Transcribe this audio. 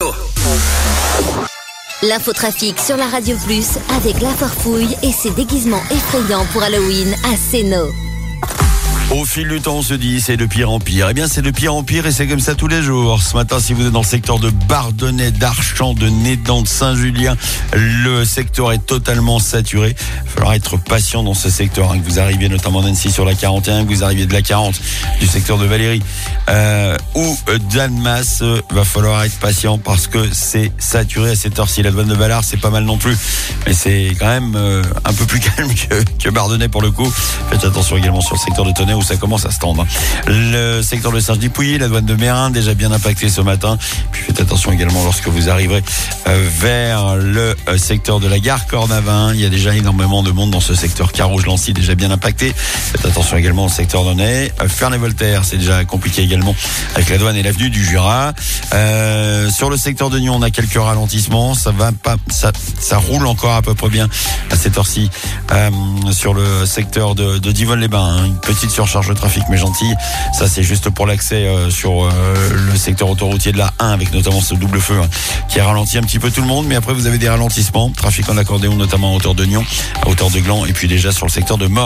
Séno. L'infotrafic sur la Radio Plus avec La Farfouille et ses déguisements effrayants pour Halloween à Séno. Au fil du temps, on se dit, c'est de pire en pire. Eh bien, c'est de pire en pire et c'est comme ça tous les jours. Ce matin, si vous êtes dans le secteur de Bardonnay, d'Archamps, de Nédan, de Saint-Julien, le secteur est totalement saturé. Il va falloir être patient dans ce secteur. Que vous arriviez notamment d'Annecy sur la 41, que vous arriviez de la 40, du secteur de Valérie ou d'Annemasse, va falloir être patient parce que c'est saturé à cette heure-ci. La douane de Ballard, c'est pas mal non plus. Mais c'est quand même un peu plus calme que Bardonnay pour le coup. Faites attention également sur le secteur de Tonnet où ça commence à se tendre. Le secteur de Saint-Denis-Pouilly, la douane de Mérin, déjà bien impacté ce matin. Puis faites attention également lorsque vous arriverez vers le secteur de la gare Cornavin. Il y a déjà énormément de monde dans ce secteur. Carouge-Lancy, déjà bien impacté. Faites attention également au secteur d'Aunay. Ferney-Voltaire, c'est déjà compliqué également avec la douane et l'avenue du Jura. Sur le secteur de Nyon, on a quelques ralentissements. Ça va pas, ça roule encore à peu près bien à cette heure-ci. Sur le secteur de Divonne-les-Bains, une petite surcharge de trafic mais gentille. Ça c'est juste pour l'accès sur le secteur autoroutier de la 1 avec notamment ce double feu qui a ralenti un petit peu tout le monde, mais après vous avez des ralentissements, trafic en accordéon notamment à hauteur de Nyon, à hauteur de Gland et puis déjà sur le secteur de Morges.